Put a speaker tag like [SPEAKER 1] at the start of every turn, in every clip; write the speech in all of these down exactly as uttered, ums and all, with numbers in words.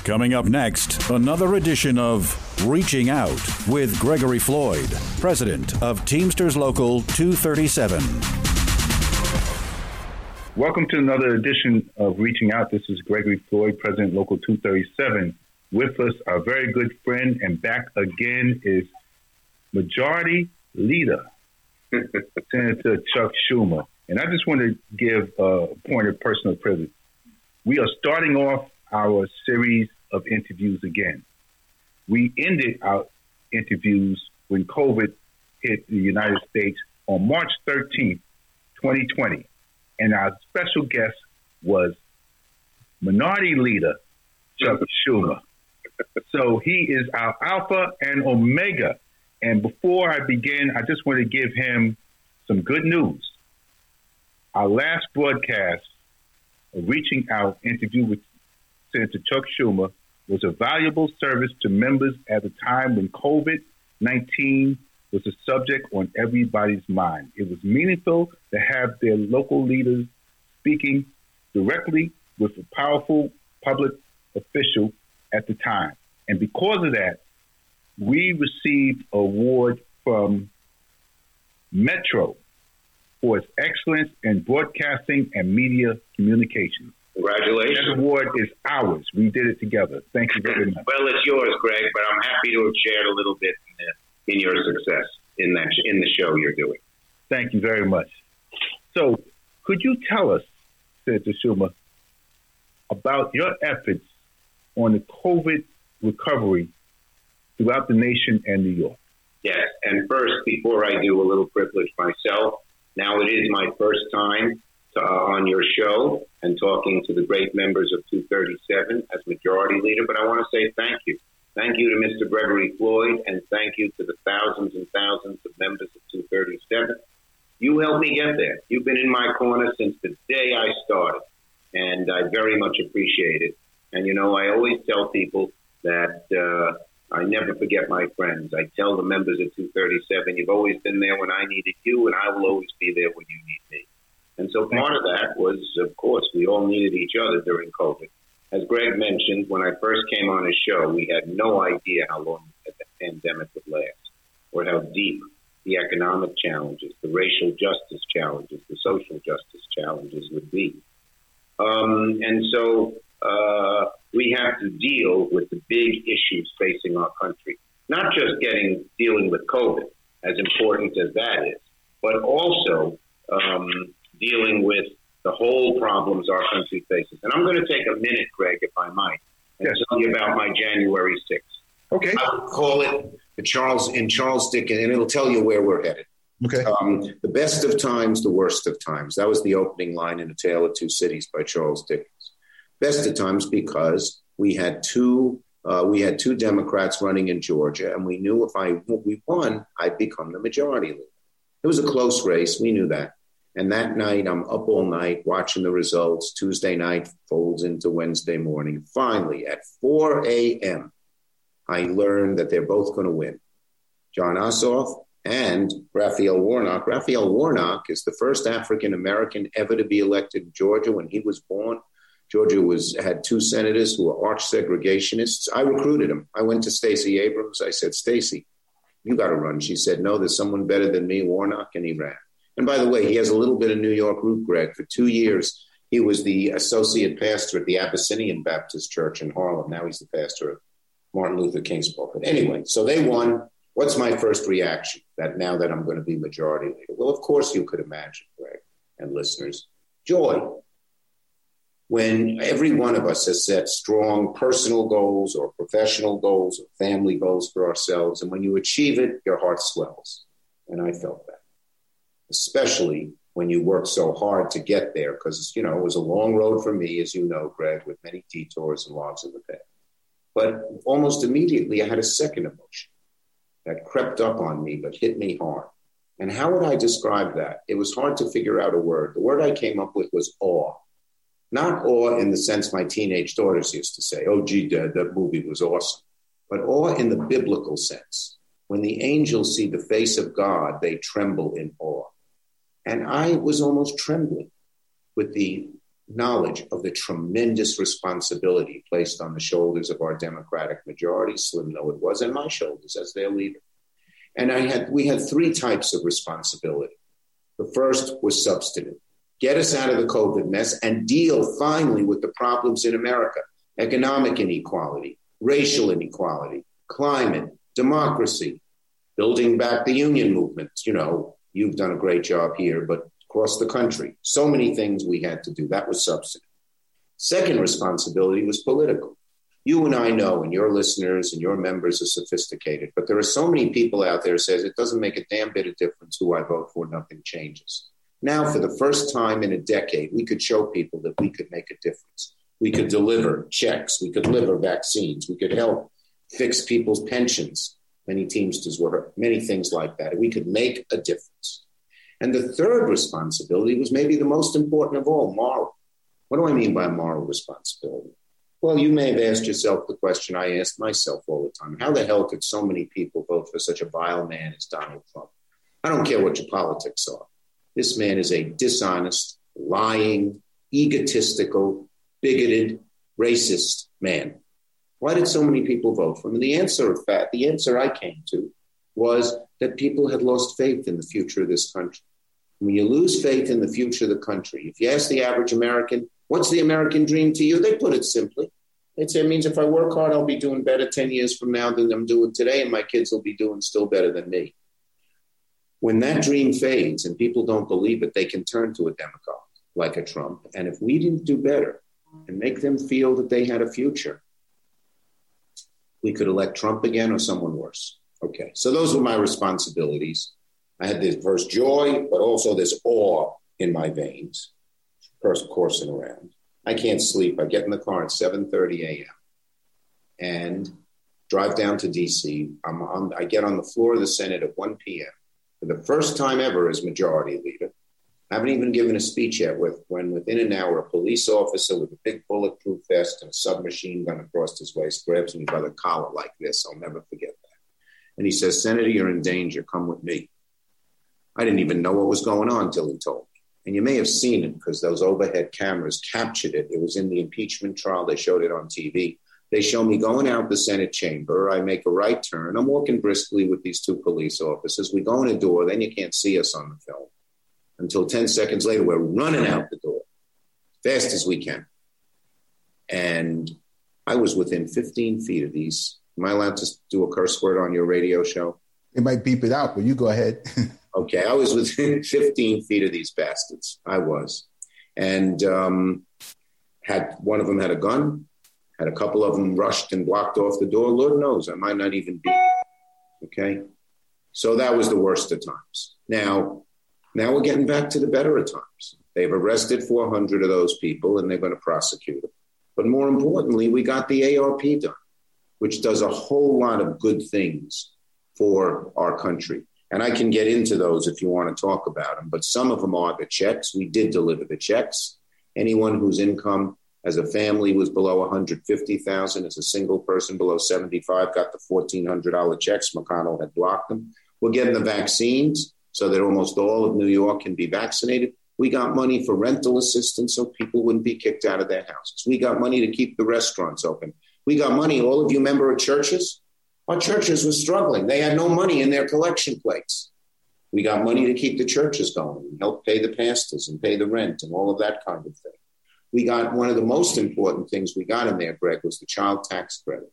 [SPEAKER 1] Coming up next, another edition of Reaching Out with Gregory Floyd, president of Teamsters Local two thirty-seven.
[SPEAKER 2] Welcome to another edition of Reaching Out. This is Gregory Floyd, president Local two thirty-seven. With us, our very good friend, and back again is Majority Leader, Senator Chuck Schumer. And I just want to give a point of personal privilege. We are starting off our series of interviews again. We ended our interviews when COVID hit the United States on March thirteenth, twenty twenty. And our special guest was Minority Leader Chuck Schumer. So he is our Alpha and Omega. And before I begin, I just want to give him some good news. Our last broadcast, a Reaching Out interview with Senator Chuck Schumer, was a valuable service to members at a time when COVID nineteen was a subject on everybody's mind. It was meaningful to have their local leaders speaking directly with a powerful public official at the time. And because of that, we received an award from Metro for its excellence in broadcasting and media communications.
[SPEAKER 3] Congratulations.
[SPEAKER 2] That award is ours. We did it together. Thank you very much.
[SPEAKER 3] Well, it's yours, Greg, but I'm happy to have shared a little bit in, the, in your success in that in the show you're doing.
[SPEAKER 2] Thank you very much. So could you tell us, Senator Schumer, about your efforts on the COVID recovery throughout the nation and New York?
[SPEAKER 3] Yes, and first, before I do, a little privilege myself. Now it is my first time to, uh, on your show and talking to the great members of two thirty-seven as Majority Leader, but I want to say thank you. Thank you to Mister Gregory Floyd, and thank you to the thousands and thousands of members of two thirty-seven. You helped me get there. You've been in my corner since the day I started, and I very much appreciate it. And, you know, I always tell people that uh, I never forget my friends. I tell the members of two thirty-seven, you've always been there when I needed you, and I will always be there when you need me. And so part of that was, of course, we all needed each other during COVID. As Greg mentioned, when I first came on his show, we had no idea how long the pandemic would last or how deep the economic challenges, the racial justice challenges, the social justice challenges would be. Um, and so uh, we have to deal with the big issues facing our country, not just getting dealing with COVID, as important as that is, but also um, dealing with the whole problems our country faces. And I'm going to take a minute, Greg, if I might, and yes. tell you about my January sixth.
[SPEAKER 2] Okay.
[SPEAKER 3] I would call it the Charles in Charles Dickens, and it'll tell you where we're headed.
[SPEAKER 2] Okay.
[SPEAKER 3] Um, the best of times, the worst of times. That was the opening line in A Tale of Two Cities by Charles Dickens. Best of times because we had two uh, we had two Democrats running in Georgia, and we knew if I if we won, I'd become the majority leader. It was a close race. We knew that. And that night, I'm up all night watching the results. Tuesday night folds into Wednesday morning. Finally, at four a.m., I learned that they're both going to win. John Ossoff and Raphael Warnock. Raphael Warnock is the first African-American ever to be elected in Georgia. When he was born, Georgia was had two senators who were arch segregationists. I recruited him. I went to Stacey Abrams. I said, Stacey, you got to run. She said, no, there's someone better than me, Warnock, and he ran. And by the way, he has a little bit of New York root, Greg. For two years, he was the associate pastor at the Abyssinian Baptist Church in Harlem. Now he's the pastor of Martin Luther King's pulpit. Anyway, so they won. What's my first reaction that now that I'm going to be majority leader? Well, of course you could imagine, Greg and listeners, joy. When every one of us has set strong personal goals or professional goals or family goals for ourselves, and when you achieve it, your heart swells. And I felt that. Especially when you work so hard to get there, because, you know, it was a long road for me, as you know, Greg, with many detours and logs in the path. But almost immediately, I had a second emotion that crept up on me, but hit me hard. And how would I describe that? It was hard to figure out a word. The word I came up with was awe. Not awe in the sense my teenage daughters used to say, oh, gee, Dad, that movie was awesome. But awe in the biblical sense. When the angels see the face of God, they tremble in awe. And I was almost trembling with the knowledge of the tremendous responsibility placed on the shoulders of our Democratic majority, slim though it was, and my shoulders as their leader. And I had we had three types of responsibility. The first was substantive. Get us out of the COVID mess and deal finally with the problems in America: economic inequality, racial inequality, climate, democracy, building back the union movement. You know, you've done a great job here, but across the country, so many things we had to do. That was substantive. Second responsibility was political. You and I know, and your listeners and your members are sophisticated, but there are so many people out there who says it doesn't make a damn bit of difference who I vote for, nothing changes. Now, for the first time in a decade, we could show people that we could make a difference. We could deliver checks. We could deliver vaccines. We could help fix people's pensions. Many Teamsters were hurt, many things like that. We could make a difference. And the third responsibility was maybe the most important of all, moral. What do I mean by moral responsibility? Well, you may have asked yourself the question I ask myself all the time. How the hell could so many people vote for such a vile man as Donald Trump? I don't care what your politics are. This man is a dishonest, lying, egotistical, bigoted, racist man. Why did so many people vote for him? And the answer, in fact, the answer I came to was that people had lost faith in the future of this country. When you lose faith in the future of the country, if you ask the average American, what's the American dream to you? They put it simply. They'd say, it means if I work hard, I'll be doing better ten years from now than I'm doing today, and my kids will be doing still better than me. When that dream fades and people don't believe it, they can turn to a demagogue like a Trump. And if we didn't do better and make them feel that they had a future, we could elect Trump again or someone worse. Okay, so those were my responsibilities. I had this first joy, but also this awe in my veins, first coursing around. I can't sleep. I get in the car at seven thirty a.m. and drive down to D C. I'm on, I get on the floor of the Senate at one p.m. for the first time ever as majority leader. I haven't even given a speech yet with when within an hour, a police officer with a big bulletproof vest and a submachine gun across his waist grabs me by the collar like this. I'll never forget that. And he says, Senator, you're in danger. Come with me. I didn't even know what was going on until he told me. And you may have seen it because those overhead cameras captured it. It was in the impeachment trial. They showed it on T V. They show me going out the Senate chamber. I make a right turn. I'm walking briskly with these two police officers. We go in a door. Then you can't see us on the film. Until ten seconds later, we're running out the door, fast as we can. And I was within fifteen feet of these. Am I allowed to do a curse word on your radio show?
[SPEAKER 4] It might beep it out, but you go ahead.
[SPEAKER 3] Okay, I was within fifteen feet of these bastards. I was. And um, had one of them had a gun, had a couple of them rushed and blocked off the door. Lord knows, I might not even be there. Okay? So that was the worst of times. Now, now we're getting back to the better of times. They've arrested four hundred of those people, and they're going to prosecute them. But more importantly, we got the A R P done, which does a whole lot of good things for our country. And I can get into those if you want to talk about them. But some of them are the checks. We did deliver the checks. Anyone whose income as a family was below one hundred fifty thousand dollars, as a single person below seventy-five, got the fourteen hundred dollars checks. McConnell had blocked them. We're getting the vaccines so that almost all of New York can be vaccinated. We got money for rental assistance so people wouldn't be kicked out of their houses. We got money to keep the restaurants open. We got money. All of you member of churches? Our churches were struggling. They had no money in their collection plates. We got money to keep the churches going and help pay the pastors and pay the rent and all of that kind of thing. We got one of the most important things we got in there, Greg, was the child tax credit.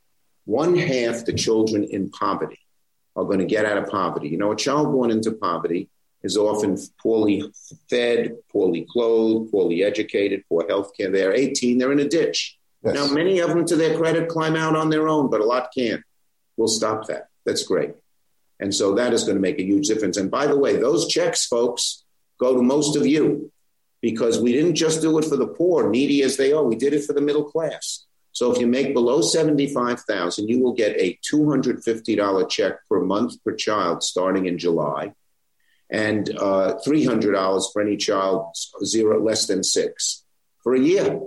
[SPEAKER 3] One half the children in poverty are going to get out of poverty. You know, a child born into poverty is often poorly fed, poorly clothed, poorly educated, poor health care. They're eighteen, they're in a ditch. Yes. Now, many of them, to their credit, climb out on their own, but a lot can't. We'll stop that. That's great. And so that is going to make a huge difference. And by the way, those checks, folks, go to most of you because we didn't just do it for the poor, needy as they are. We did it for the middle class. So if you make below seventy-five thousand dollars, you will get a two hundred fifty dollars check per month per child starting in July and uh, three hundred dollars for any child zero less than six for a year.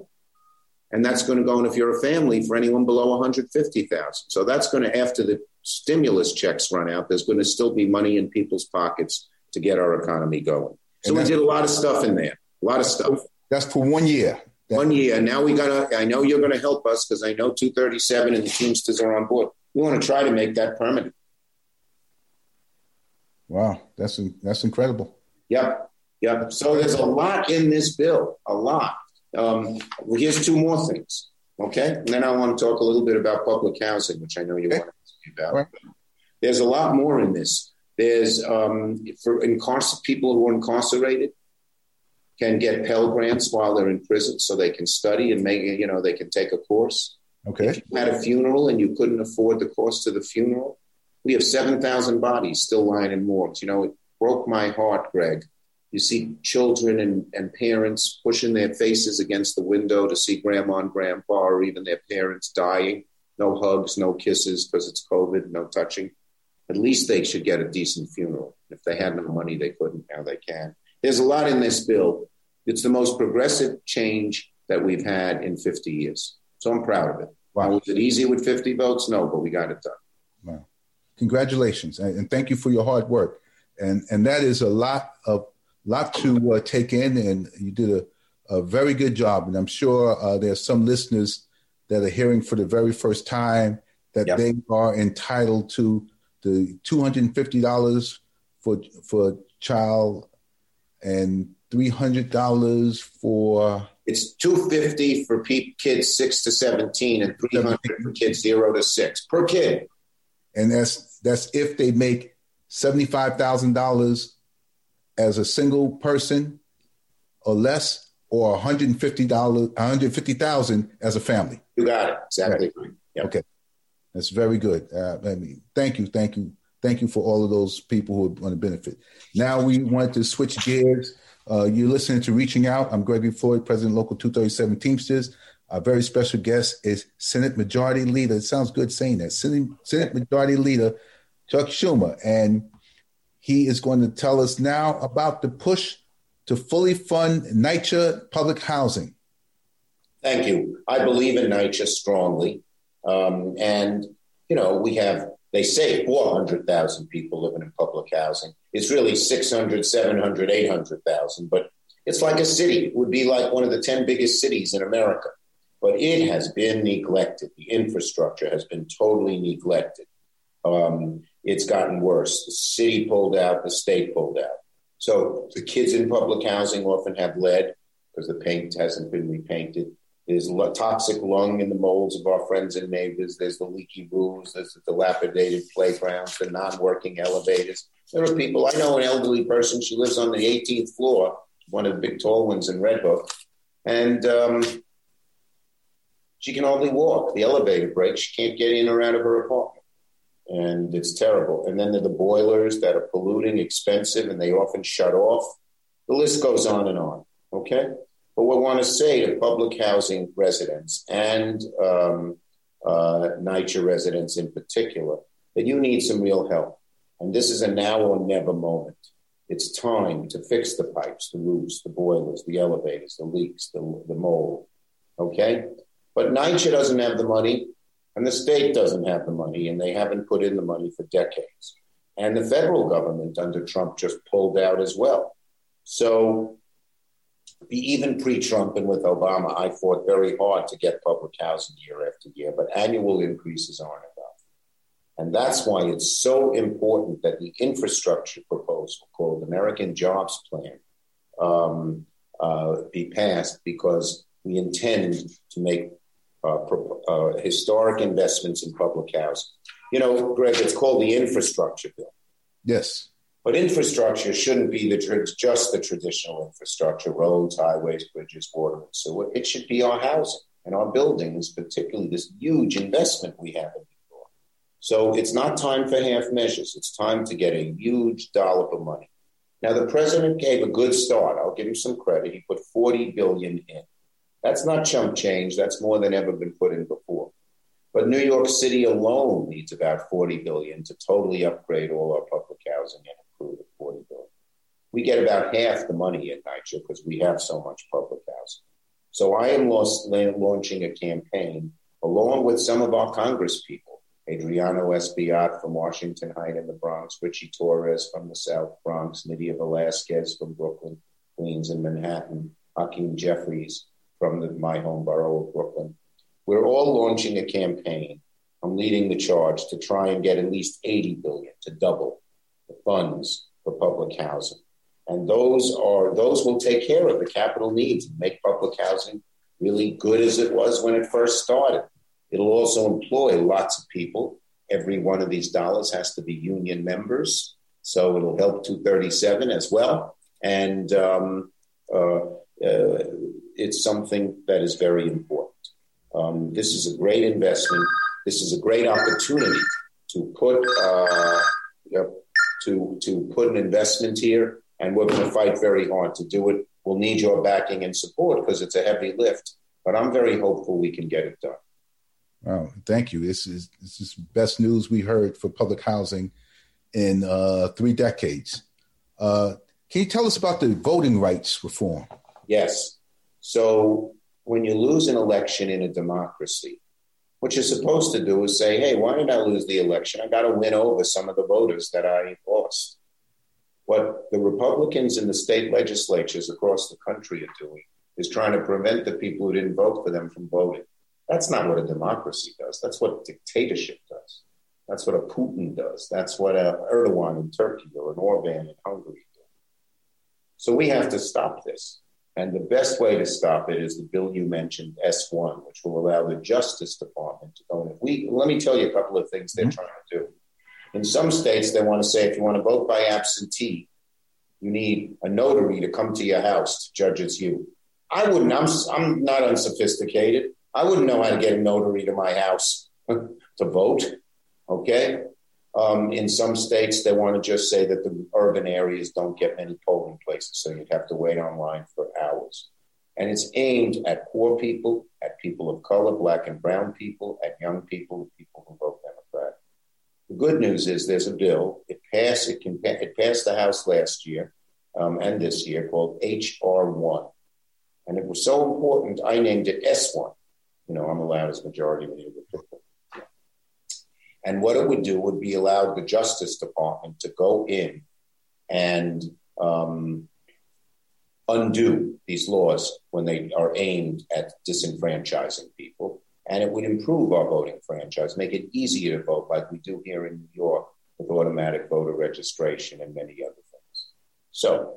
[SPEAKER 3] And that's going to go in if you're a family for anyone below one hundred fifty thousand dollars. So that's going to, after the stimulus checks run out, there's going to still be money in people's pockets to get our economy going. So we did a lot of stuff in there, a lot of stuff.
[SPEAKER 4] That's for one year. That-
[SPEAKER 3] one year. Now we gotta. I know you're gonna help us because I know two thirty-seven and the Teamsters are on board. We want to try to make that permanent.
[SPEAKER 4] Wow, that's that's incredible.
[SPEAKER 3] Yep, yep. So there's a lot in this bill, a lot. Um, well, here's two more things, okay? And then I want to talk a little bit about public housing, which I know you okay. want to ask me about. Right. There's a lot more in this. There's um, for incarcer- people who are incarcerated can get Pell Grants while they're in prison, so they can study and make you know they can take a course.
[SPEAKER 4] Okay.
[SPEAKER 3] If you had a funeral and you couldn't afford the cost of the funeral, we have seven thousand bodies still lying in morgues. You know, it broke my heart, Greg. You see children and, and parents pushing their faces against the window to see grandma and grandpa or even their parents dying. No hugs, no kisses because it's COVID, no touching. At least they should get a decent funeral. If they had no money, they couldn't. Now they can. There's a lot in this bill. It's the most progressive change that we've had in fifty years. So I'm proud of it. Wow. Was it easy with fifty votes? No, but we got it done.
[SPEAKER 4] Wow. Congratulations. And thank you for your hard work. And and that is a lot of lot to uh, take in. And you did a, a very good job. And I'm sure uh, there's some listeners that are hearing for the very first time that yep. they are entitled to the two hundred fifty dollars for for a child and three hundred dollars for...
[SPEAKER 3] It's two hundred fifty dollars for pe- kids six to seventeen and three hundred dollars for kids zero to six per kid.
[SPEAKER 4] And that's that's if they make seventy-five thousand dollars as a single person or less, or one hundred fifty dollars, one hundred fifty thousand dollars as a family.
[SPEAKER 3] You got it. Exactly.
[SPEAKER 4] Right.
[SPEAKER 3] Yep. Okay.
[SPEAKER 4] That's very good. Uh, I mean, thank you, thank you, thank you for all of those people who are going to benefit. Now we want to switch gears. Uh, you're listening to Reaching Out. I'm Gregory Floyd, President, Local two thirty-seven Teamsters. Our very special guest is Senate Majority Leader. It sounds good saying that. Senate, Senate Majority Leader Chuck Schumer. And he is going to tell us now about the push to fully fund NYCHA public housing.
[SPEAKER 3] Thank you. I believe in NYCHA strongly. Um, and, you know, we have, they say four hundred thousand people living in public housing. It's really six hundred, seven hundred, eight hundred thousand. But it's like a city. It would be like one of the ten biggest cities in America. But it has been neglected. The infrastructure has been totally neglected. Um, it's gotten worse. The city pulled out, the state pulled out. So the kids in public housing often have lead because the paint hasn't been repainted. There's a toxic lung in the molds of our friends and neighbors. There's the leaky roofs. There's the dilapidated playgrounds, the non-working elevators. There are people, I know an elderly person, she lives on the eighteenth floor, one of the big tall ones in Red Hook, and um, she can only walk. The elevator breaks. She can't get in or out of her apartment. And it's terrible. And then there are the boilers that are polluting, expensive, and they often shut off. The list goes on and on, okay? But we want to say to public housing residents and um, uh, NYCHA residents in particular that you need some real help. And this is a now or never moment. It's time to fix the pipes, the roofs, the boilers, the elevators, the leaks, the, the mold, okay? But NYCHA doesn't have the money, and the state doesn't have the money, and they haven't put in the money for decades. And the federal government under Trump just pulled out as well. So even pre-Trump and with Obama, I fought very hard to get public housing year after year, but annual increases aren't enough. And that's why it's so important that the infrastructure proposal called American Jobs Plan um, uh, be passed, because we intend to make uh, pro- uh, historic investments in public housing. You know, Greg, it's called the infrastructure bill.
[SPEAKER 4] Yes.
[SPEAKER 3] But infrastructure shouldn't be the just the traditional infrastructure, roads, highways, bridges, water, and sewer. It should be our housing and our buildings, particularly this huge investment we have in New York. So it's not time for half measures. It's time to get a huge dollop of money. Now, the president gave a good start. I'll give him some credit. He put forty billion dollars in. That's not chump change. That's more than ever been put in before. But New York City alone needs about forty billion dollars to totally upgrade all our public housing and improve it, forty billion dollars. We get about half the money at NYCHA because we have so much public housing. So I am launching a campaign along with some of our Congress people, Adriano Espaillat from Washington Heights in the Bronx, Richie Torres from the South Bronx, Nydia Velasquez from Brooklyn, Queens, and Manhattan, Hakeem Jeffries from the, my home borough of Brooklyn. We're all launching a campaign. I'm leading the charge to try and get at least eighty billion dollars to double the funds for public housing. And those are those will take care of the capital needs and make public housing really good as it was when it first started. It'll also employ lots of people. Every one of these dollars has to be union members. So it'll help two thirty-seven as well. And um, uh, uh, it's something that is very important. Um, this is a great investment. This is a great opportunity to put uh, to to put an investment here, and we're going to fight very hard to do it. We'll need your backing and support because it's a heavy lift, but I'm very hopeful we can get it done.
[SPEAKER 4] Wow, thank you. This is this is best news we heard for public housing in uh, three decades. Uh, can you tell us about the voting rights reform?
[SPEAKER 3] Yes. So when you lose an election in a democracy, what you're supposed to do is say, hey, why did I lose the election? I got to win over some of the voters that I lost. What the Republicans in the state legislatures across the country are doing is trying to prevent the people who didn't vote for them from voting. That's not what a democracy does. That's what dictatorship does. That's what a Putin does. That's what a Erdogan in Turkey or an Orban in Hungary do. So we have to stop this. And the best way to stop it is the bill you mentioned, S one, which will allow the Justice Department to go in. We, let me tell you a couple of things they're mm-hmm. trying to do. In some states, they want to say if you want to vote by absentee, you need a notary to come to your house to judge it's you. I wouldn't. I'm, I'm not unsophisticated. I wouldn't know how to get a notary to my house to vote, okay? Um, in some states, they want to just say that the urban areas don't get many polling places, so you'd have to wait online for hours. And it's aimed at poor people, at people of color, black and brown people, at young people, people who vote Democrat. The good news is there's a bill. It passed, it can, it passed the House last year um, and this year called H R one. And it was so important, I named it S one. You know, I'm allowed as majority leader. And what it would do would be allow the Justice Department to go in and um, undo these laws when they are aimed at disenfranchising people. And it would improve our voting franchise, make it easier to vote like we do here in New York with automatic voter registration and many other things. So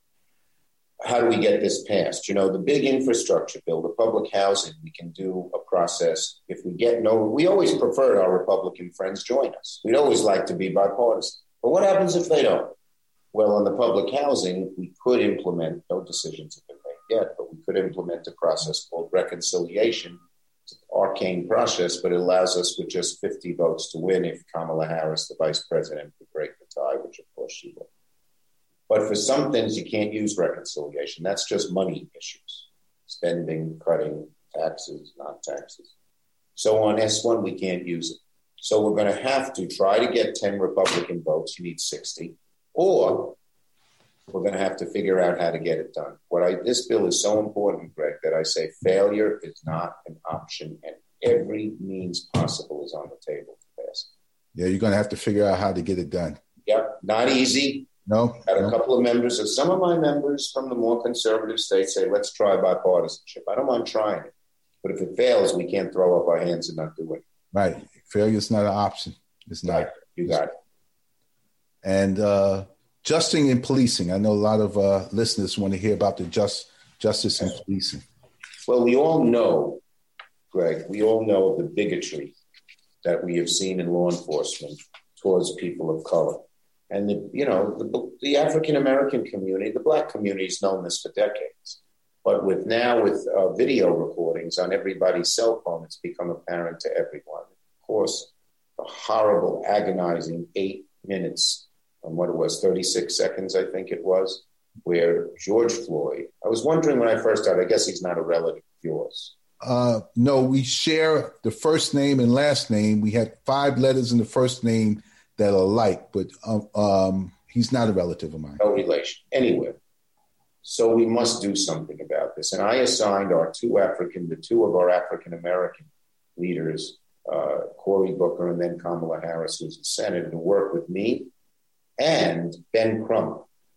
[SPEAKER 3] how do we get this passed? You know, the big infrastructure bill, the public housing, we can do a process. If we get no, we always prefer our Republican friends join us. We'd always like to be bipartisan. But what happens if they don't? Well, on the public housing, we could implement, no decisions have been made yet, but we could implement a process called reconciliation. It's an arcane process, but it allows us with just fifty votes to win if Kamala Harris, the vice president, could break the tie, which of course she will. But for some things, you can't use reconciliation. That's just money issues, spending, cutting, taxes, not taxes. So on S one, we can't use it. So we're going to have to try to get ten Republican votes. You need sixty. Or we're going to have to figure out how to get it done. What I, this bill is so important, Greg, that I say failure is not an option, and every means possible is on the table to pass.
[SPEAKER 4] Yeah, you're going to have to figure out how to get it done.
[SPEAKER 3] Yep, not easy.
[SPEAKER 4] No.
[SPEAKER 3] Had a
[SPEAKER 4] no.
[SPEAKER 3] couple of members of some of my members from the more conservative states say, let's try bipartisanship. I don't mind trying it. But if it fails, we can't throw up our hands and not do it.
[SPEAKER 4] Right. Failure is not an option. It's not.
[SPEAKER 3] Right. You got it.
[SPEAKER 4] And uh, justice and policing. I know a lot of uh, listeners want to hear about the just justice and policing.
[SPEAKER 3] Well, we all know, Greg, we all know the bigotry that we have seen in law enforcement towards people of color. And, the, you know, the, the African-American community, the Black community has known this for decades. But with now with uh, video recordings on everybody's cell phone, it's become apparent to everyone. Of course, the horrible, agonizing eight minutes, and what it was, thirty-six seconds, I think it was, where George Floyd, I was wondering when I first started, I guess he's not a relative of yours.
[SPEAKER 4] Uh, no, we share the first name and last name. We had five letters in the first name that are alike, but um, um, he's not a relative of mine.
[SPEAKER 3] No relation. Anyway, so we must do something about this. And I assigned our two African, the two of our African-American leaders, uh, Cory Booker and then Kamala Harris, who's the Senator, to work with me and Ben Crump,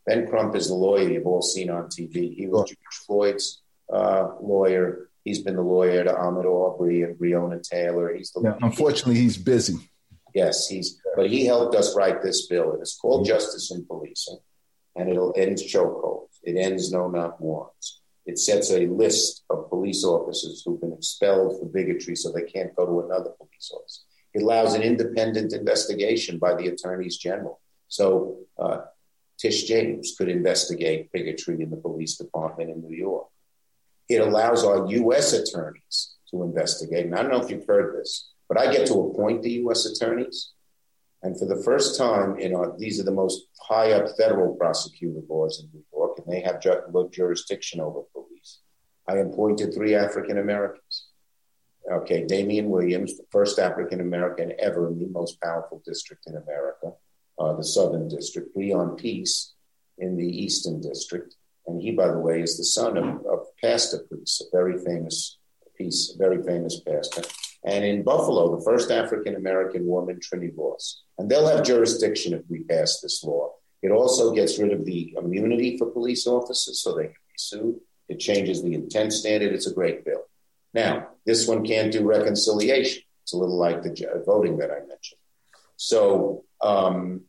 [SPEAKER 3] Ben Crump is the lawyer you've all seen on T V. He was George Floyd's uh, lawyer. He's been the lawyer to Ahmaud Arbery and Breonna Taylor. He's the
[SPEAKER 4] yeah, unfortunately, he's busy.
[SPEAKER 3] Yes, he's. But he helped us write this bill. It is called mm-hmm. Justice in Policing, and it'll end chokeholds. It ends no-knock warrants. It sets a list of police officers who've been expelled for bigotry, so they can't go to another police officer. It allows an independent investigation by the attorneys general. So uh, Tish James could investigate bigotry in the police department in New York. It allows our U S attorneys to investigate. And I don't know if you've heard this, but I get to appoint the U S attorneys. And for the first time, in our, these are the most high up federal prosecutor laws in New York, and they have ju- jurisdiction over police. I appointed three African Americans. Okay, Damian Williams, the first African American ever in the most powerful district in America, uh, the Southern District. Leon Peace in the Eastern District. And he, by the way, is the son of, of Pastor Peace, a very famous Peace, a very famous pastor. And in Buffalo, the first African-American woman, Trinity Ross. And they'll have jurisdiction if we pass this law. It also gets rid of the immunity for police officers so they can be sued. It changes the intent standard. It's a great bill. Now, this one can't do reconciliation. It's a little like the voting that I mentioned. So um,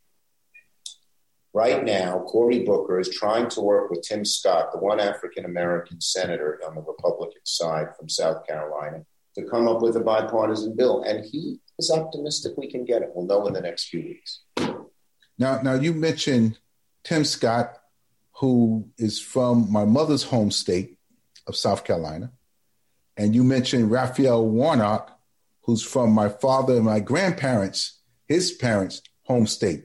[SPEAKER 3] right now, Cory Booker is trying to work with Tim Scott, the one African-American senator on the Republican side from South Carolina, to come up with a bipartisan bill. And he is optimistic we can get it. We'll know in the next few weeks.
[SPEAKER 4] Now, now you mentioned Tim Scott, who is from my mother's home state of South Carolina. And you mentioned Raphael Warnock, who's from my father and my grandparents, his parents' home state.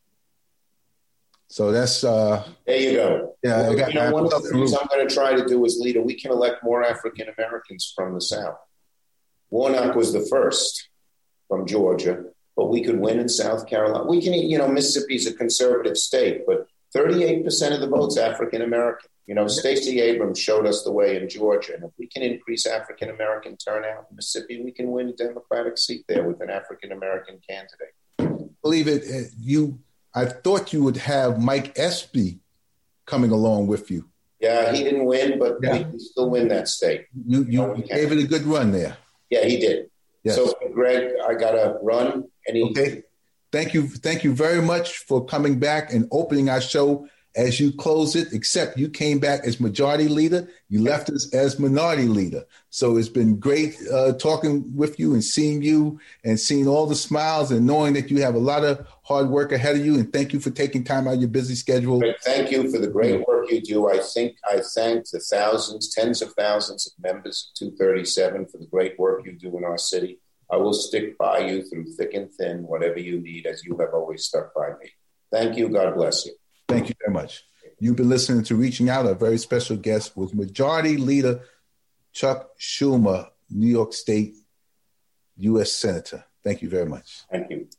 [SPEAKER 4] So that's... Uh,
[SPEAKER 3] there you go.
[SPEAKER 4] Yeah,
[SPEAKER 3] well,
[SPEAKER 4] I got,
[SPEAKER 3] you know, one of the things
[SPEAKER 4] through.
[SPEAKER 3] I'm going to try to do as leader, we can elect more African Americans from the South. Warnock was the first from Georgia, but we could win in South Carolina. We can, you know, Mississippi's a conservative state, but thirty-eight percent of the vote's African American. You know, Stacey Abrams showed us the way in Georgia. And if we can increase African American turnout in Mississippi, we can win a Democratic seat there with an African American candidate.
[SPEAKER 4] Believe it, you. I thought you would have Mike Espy coming along with you.
[SPEAKER 3] Yeah, he didn't win, but yeah. we can still win that state.
[SPEAKER 4] You, you, you gave it a good run there.
[SPEAKER 3] Yeah, he did. Yes. So, Greg, I got to run. Any-
[SPEAKER 4] okay. Thank you. Thank you very much for coming back and opening our show as you closed it, except you came back as majority leader. You left us as minority leader. So it's been great uh, talking with you and seeing you and seeing all the smiles and knowing that you have a lot of hard work ahead of you. And thank you for taking time out of your busy schedule.
[SPEAKER 3] Thank you for the great work you do. I think I thank the thousands, tens of thousands of members of two thirty-seven for the great work you do in our city. I will stick by you through thick and thin, whatever you need, as you have always stuck by me. Thank you. God bless you.
[SPEAKER 4] Thank you very much. You've been listening to Reaching Out. A very special guest was Majority Leader Chuck Schumer, New York State U S Senator. Thank you very much.
[SPEAKER 3] Thank you.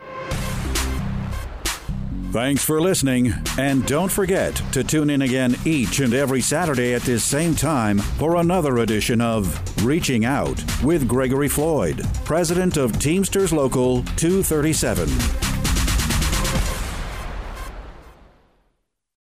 [SPEAKER 1] Thanks for listening. And don't forget to tune in again each and every Saturday at this same time for another edition of Reaching Out with Gregory Floyd, president of Teamsters Local two thirty-seven.